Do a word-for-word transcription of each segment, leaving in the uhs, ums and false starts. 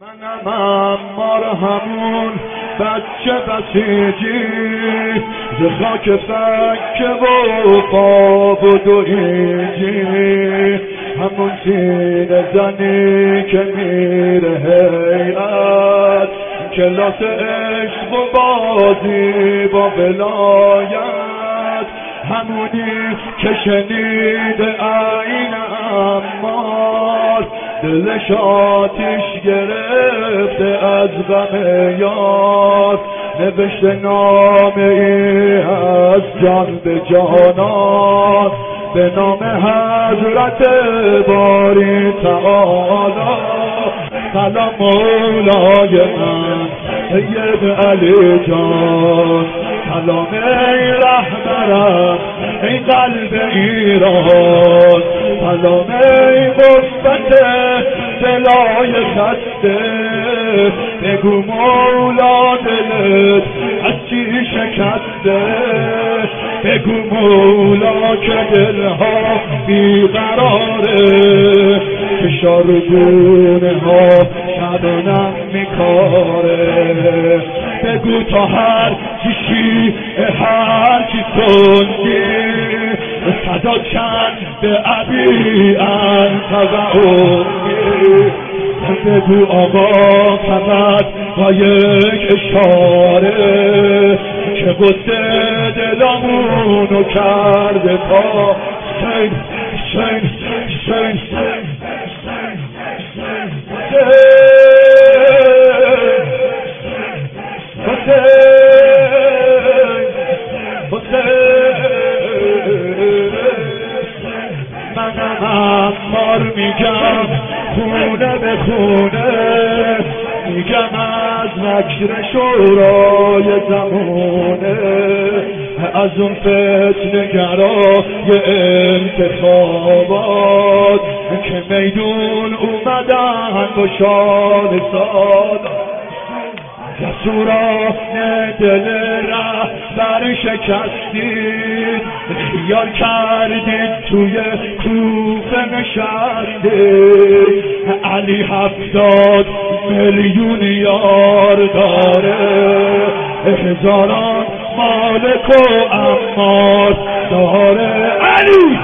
منم امار همون بچه بسیجی ز خاک فکه و خواب و دویجی، همون سینه زنی که میره هیئت کلاس عشق و بازی با ولایت، همونی که شنیده عین امار دلش آتیش گرفته از غم یار، نوشته نامه ای از جان به جانان به نام حضرت باری تعالی. سلام مولای من سید علی جان، سلام ای رهبرم ای قلب ایران، سلام ای قوت دلای خسته، بگو مولا دلت از چی شکسته، بگو مولا که دلها بیقراره، فشار گونه ها شبنم میکاره، بگو تا هر چیشی هر چی سنگی صدا چند به عبی انت و امی، بگو آقا فقط با یک اشاره که غصه دلمونو کرده تا سین سین سین منم امار میگم خونه به خونه، میگم از مکر شورای زمونه، از اون فتنه‌گرای انتخابات که میدون اومدن با شان سادات، جسوران دل رهبر شکستید، خیال کردید توی کوفه نشستید، علی هفتاد میلیون یار داره، هزاران مالک و امار داره. علی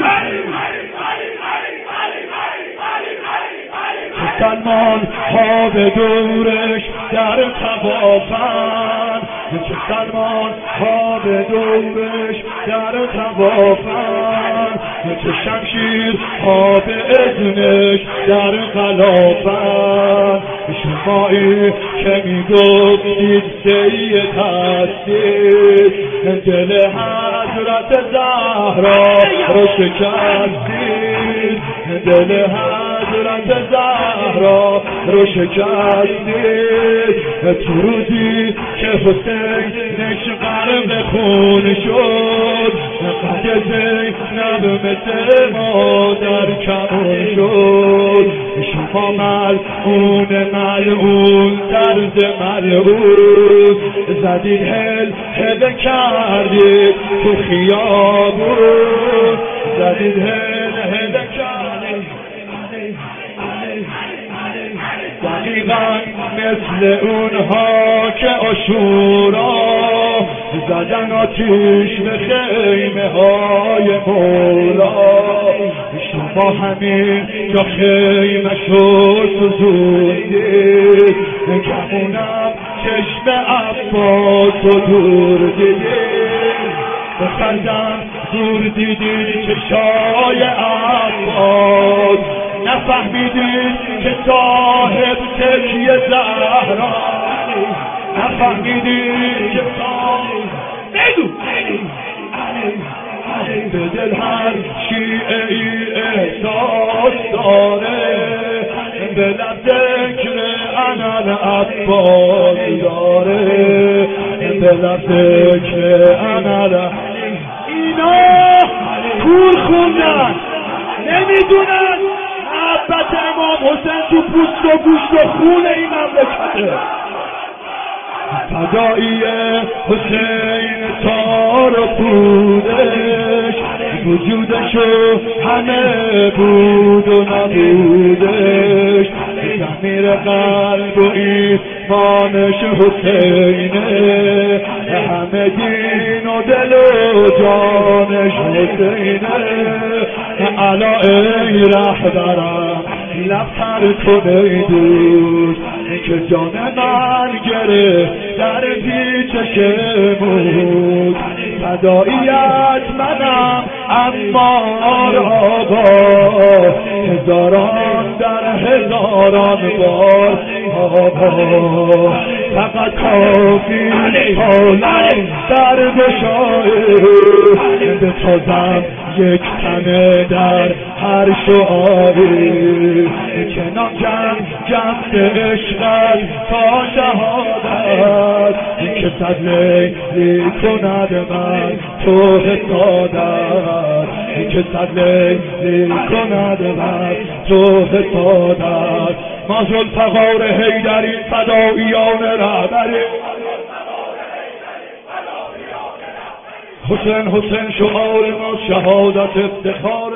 سلمان ها به دورش در توافن، چه سلمان ها به دورش در توافن، چه شمشیر ها به اذنش در غلافن، شمایی که میگفتید سید هستید دل حضرت زهرا رو شکستید، دل حضرت زهرا رو شکستید، تو روزی که حسینش غرق خون شد، قد زینب مثل مادر کمون شد، شما ملعون ملعون طرز ملعون زدید هل هل کردید تو خیابون، زدید هل هل کردید دقیقا مثل اونها که عاشورا زدن آتیش به خیمه های مولا، شما همین جا خیمه شد سوزوندید، کمونم چشم عباس و دور دیدید، به خندم دور دیدید چشای عباس، نفهمیدید که صاحب تکیه زهرا، نفهمیدید که صاحب بگو به دل هر شیعه ای احساس داره، به لب ذکر انا عباس داره، به لب ذکر انا. اینا کور خوندن نمیدونن محبت امام حسین تو پوست و گوشت و خون این مملکته. فدایی حسین تار و پودش، وجودشو همه بود و نبودش، زمیر قلب و ایمانش حسینه، همه دین و دل و جانش حسینه. علا ای رهبرم لب تر کن ای دوست، که جان من گره در پیچش موت. فداییت منم امار آقا، هزاران در هزاران بار آقا. فقط کافی حالم در بشایه، بتازم یک تنه در هر شعاری. کنار جمع جمع عشقت تا شهادت، که صد لیلی کند من تو حسادت، که صد لیلی کند من تو حسادت. ما ذوالفقار حیدری فداییان رهبری، حسین حسین شعار ما شهادت افتخار.